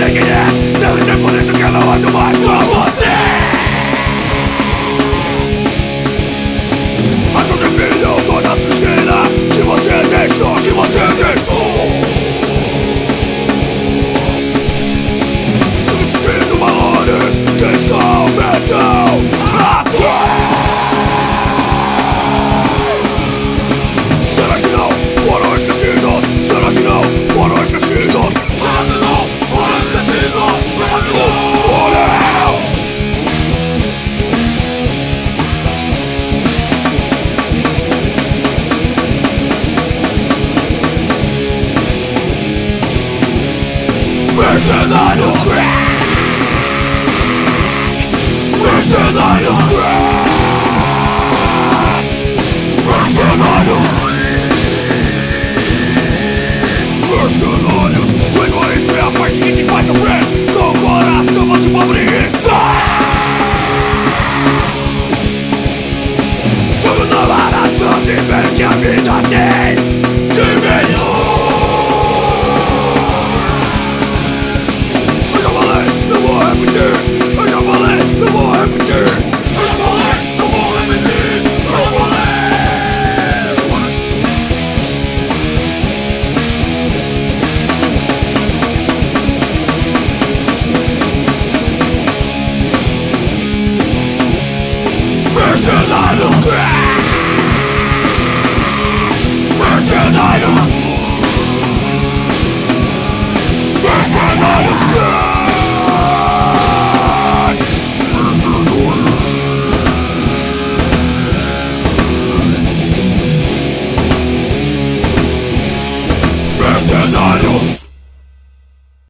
sei quem é, deve ser por isso que eu não ando mais com você. A tua filho, toda a sujeira que você deixou, que você deixou. Substituindo valores que só aumentam a dor. Será que não foram esquecidos? Será que não foram esquecidos? Será que não foram esquecidos? Será que não foram? Mercenários crack! Mercenários crack! Mercenários! Mercenários! O egoísmo